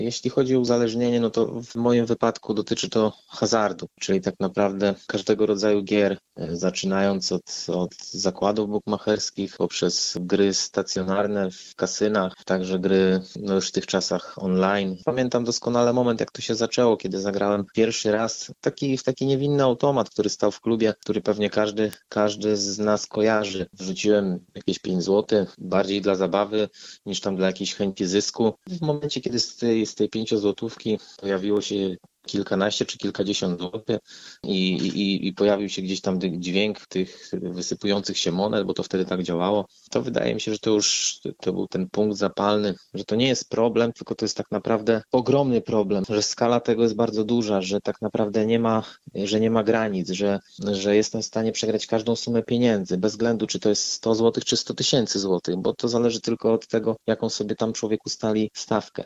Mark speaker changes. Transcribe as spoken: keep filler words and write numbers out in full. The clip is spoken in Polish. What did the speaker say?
Speaker 1: Jeśli chodzi o uzależnienie, no to w moim wypadku dotyczy to hazardu, czyli tak naprawdę każdego rodzaju gier, e, zaczynając od, od zakładów bukmacherskich, poprzez gry stacjonarne w kasynach, także gry no już w tych czasach online. Pamiętam doskonale moment, jak to się zaczęło, kiedy zagrałem pierwszy raz taki, w taki niewinny automat, który stał w klubie, który pewnie każdy, każdy z nas kojarzy. Wrzuciłem jakieś pięć złotych, bardziej dla zabawy niż tam dla jakiejś chęci zysku. W momencie, kiedy z tej, z tej pięciozłotówki pojawiło się kilkanaście czy kilkadziesiąt złotych i, i, i pojawił się gdzieś tam dźwięk tych wysypujących się monet, bo to wtedy tak działało, to wydaje mi się, że to już to był ten punkt zapalny, że to nie jest problem, tylko to jest tak naprawdę ogromny problem, że skala tego jest bardzo duża, że tak naprawdę nie ma, że nie ma granic, że, że jestem w stanie przegrać każdą sumę pieniędzy, bez względu czy to jest sto złotych czy sto tysięcy złotych, bo to zależy tylko od tego, jaką sobie tam człowiek ustali stawkę.